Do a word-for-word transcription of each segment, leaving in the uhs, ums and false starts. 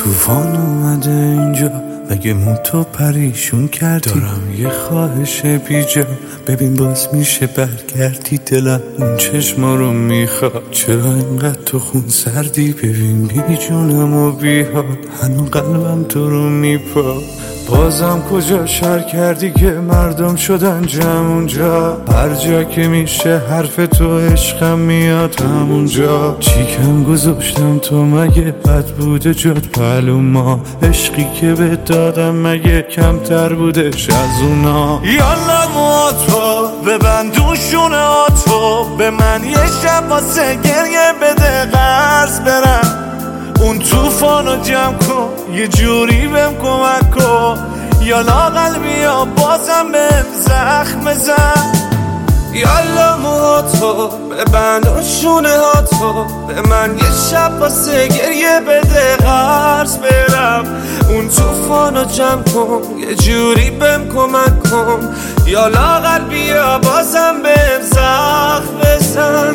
طوفان اومده اینجا، مگه مون تو پریشون کردی؟ دارم یه خواهش بیجا، ببین باز میشه برگردی. دلم اون چشما رو میخواد، چرا اینقدر تو خون سردی؟ ببین بی جونم و بی حال، هنو قلبم تو رو میپا. بازم کجا شر کردی که مردم شدن جمع اونجا؟ هر جا که میشه حرف تو عشقم میاد همونجا. چیکم گذاشتم تو مگه بد بوده جات پلو ما؟ عشقی که به دادم مگه کمتر بودش از اونا؟ یالا موتو ببندوشونه آتو، به من یه شب واسه گریه بده قرض برم. اون توفانو جمع کن یه جوری بهم کمک کن، یالا قلبی ها بازم بهم زخم زن. یالا موهاتو ببند و شونه هاتو، به من یه شب واسه گریه بده قرض برم. اون توفانو جمع کن یه جوری بهم کمک کن، یالا قلبی ها بازم بهم زخم بزن.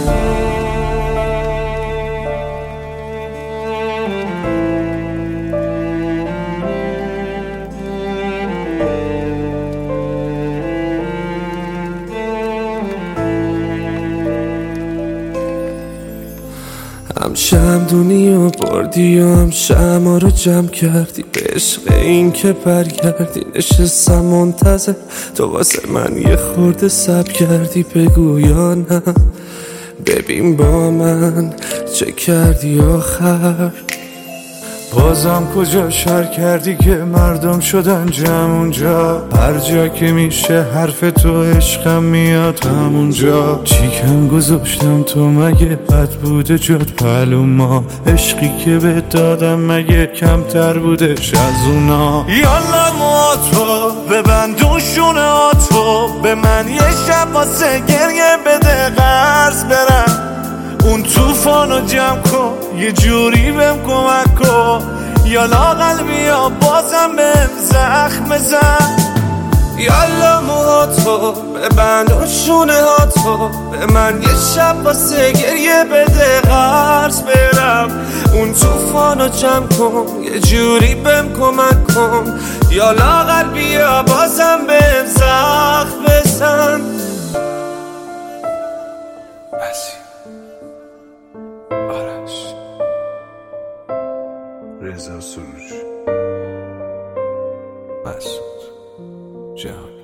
هم شمدونی و بردی و هم شما رو جمع کردی، به عشق این که برگردی. نشستم منتظر تو واسه من یه خورده سب کردی، بگو یا نه؟ ببین با من چه کردی آخر؟ بازم کجا شر کردی که مردم شدن جمع اونجا؟ هر جا که میشه حرف تو عشقم میاد همونجا. چیکم گذاشتم تو مگه بد بوده جات پلو ما؟ عشقی که به دادم مگه کمتر بودش از اونا؟ یالا موتو ببندوشونه آتو، به من یه شب واسه گریه بده قرض برم. اون توفانو جمع کن یه جوری بهم کمک کن، یالا قلبی ها بازم بهم زخم زن. یالا موهاتو ببند و شونه هاتو، به من یه شب واسه گریه بده قرض برم. اون توفانو جمع کن یه جوری بهم کمک کن، یالا قلبی ها بازم بهم زخم بزن. بسی آرش رضا سروش مسعود جهان.